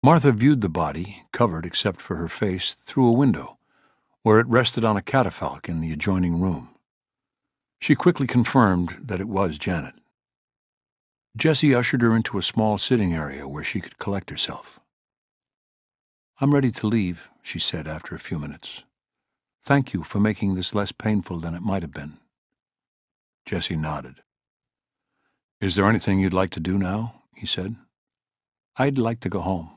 Martha viewed the body, covered except for her face, through a window, where it rested on a catafalque in the adjoining room. She quickly confirmed that it was Janet. Jessie ushered her into a small sitting area where she could collect herself. "I'm ready to leave," she said after a few minutes. "Thank you for making this less painful than it might have been." Jessie nodded. "Is there anything you'd like to do now?" he said. "I'd like to go home."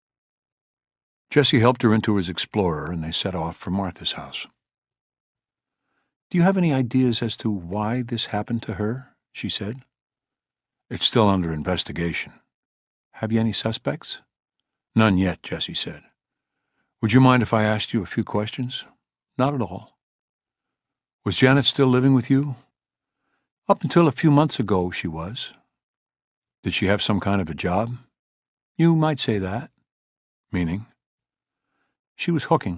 Jessie helped her into his Explorer, and they set off for Martha's house. "Do you have any ideas as to why this happened to her?" she said. "It's still under investigation." "Have you any suspects?" "None yet," Jessie said. "Would you mind if I asked you a few questions?" "Not at all." "Was Janet still living with you?" "Up until a few months ago, she was." "Did she have some kind of a job?" "You might say that." "Meaning?" "She was hooking."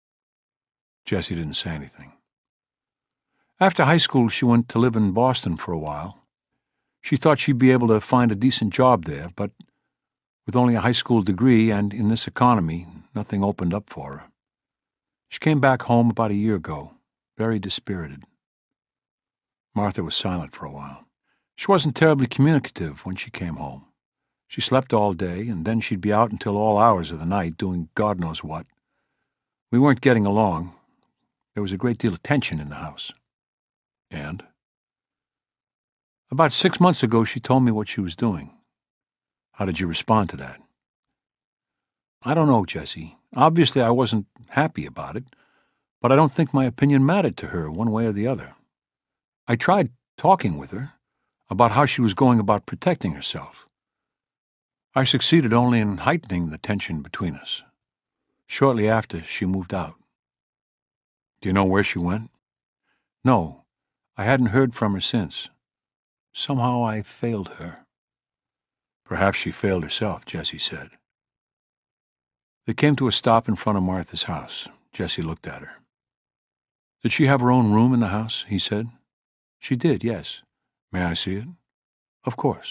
Jessie didn't say anything. "After high school, she went to live in Boston for a while. She thought she'd be able to find a decent job there, but with only a high school degree and in this economy, nothing opened up for her. She came back home about a year ago, very dispirited." Martha was silent for a while. "She wasn't terribly communicative when she came home. She slept all day, and then she'd be out until all hours of the night, doing God knows what. We weren't getting along. There was a great deal of tension in the house." "And?" "About 6 months ago, she told me what she was doing." "How did you respond to that?" "I don't know, Jessie. Obviously, I wasn't happy about it, but I don't think my opinion mattered to her one way or the other. I tried talking with her about how she was going about protecting herself. I succeeded only in heightening the tension between us. Shortly after, she moved out." "Do you know where she went?" "No. I hadn't heard from her since. Somehow I failed her." "Perhaps she failed herself," Jessie said. They came to a stop in front of Martha's house. Jessie looked at her. "Did she have her own room in the house?" he said. "She did, yes." "May I see it?" "Of course."